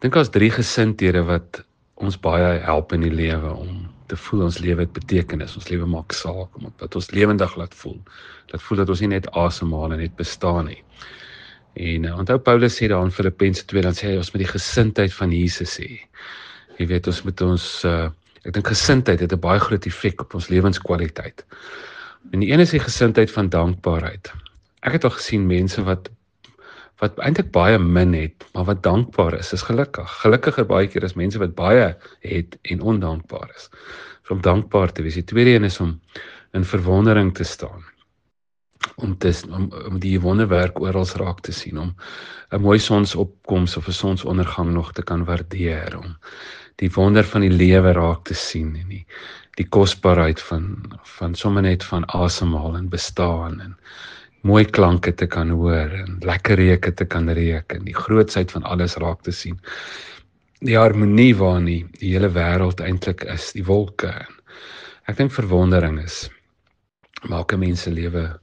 dink daar's 3 gesindhede wat ons baie help in die lewe om te voel ons lewe het betekenis, ons lewe maak saak, om dat ons lewendig laat voel dat ons nie net asemhaal en net bestaan nie. En onthou Paulus sê daar in Filippense 2, dan sê hy ons moet die gesindheid van Jesus hê. Jy weet, ons moet ek dink gesindheid het 'n baie groot effek op ons lewenskwaliteit. En die een is die gesindheid van dankbaarheid. Ek het al gesien mense wat eintlik baie min het, maar wat dankbaar is gelukkig. Gelukkiger baie keer is mense wat baie het en ondankbaar is. So om dankbaar te wees. Die tweede een is om in verwondering te staan. Om die wonderwerk oral raak te sien, om 'n mooi sonsopkoms of 'n sonsondergang nog te kan waardeer, om die wonder van die lewe raak te sien en die kosbaarheid van sommer net van asemhaal en bestaan en mooi klanke te kan hoor en lekker reuke te kan reuk en die grootsheid van alles raak te sien. Die harmonie waarin die hele wêreld eintlik is, die wolke. Ek dink verwondering maak 'n mens se lewe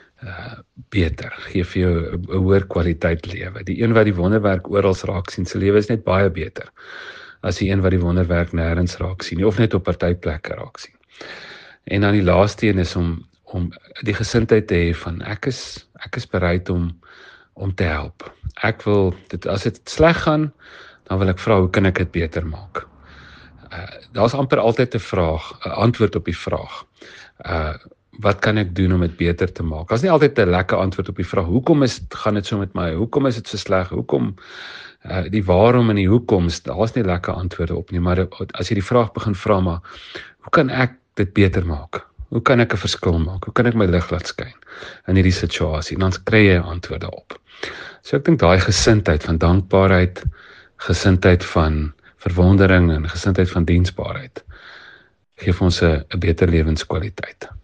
beter, gee vir jou 'n hoër kwaliteit lewe. Die een wat die wonderwerk oral raak sien, sy lewe is net baie beter as die een wat die wonderwerk nêrens raak sien, of net op partyplekke raak sien. En dan die laaste een is om die gesindheid te hê van ek is bereid om te help. Ek wil as dit sleg gaan, dan wil ek vra hoe kan ek dit beter maak? Daar's amper altyd 'n antwoord op die vraag. Wat kan ek doen om dit beter te maak? Daar's nie altyd 'n lekker antwoord op die vraag, hoekom gaan dit so met my? Hoekom is dit so sleg? Hoekom die waarom en die hoekoms, daar's nie lekker antwoorde op nie, maar as jy die vraag begin vra, maar hoe kan ek dit beter maak? Hoe kan ek 'n verskil maak? Hoe kan ek my lig laat skyn in hierdie situasie? En dan kry jy antwoorde op. So ek dink daai gesindheid van dankbaarheid, gesindheid van verwondering en gesindheid van diensbaarheid gee vir ons 'n beter lewenskwaliteit.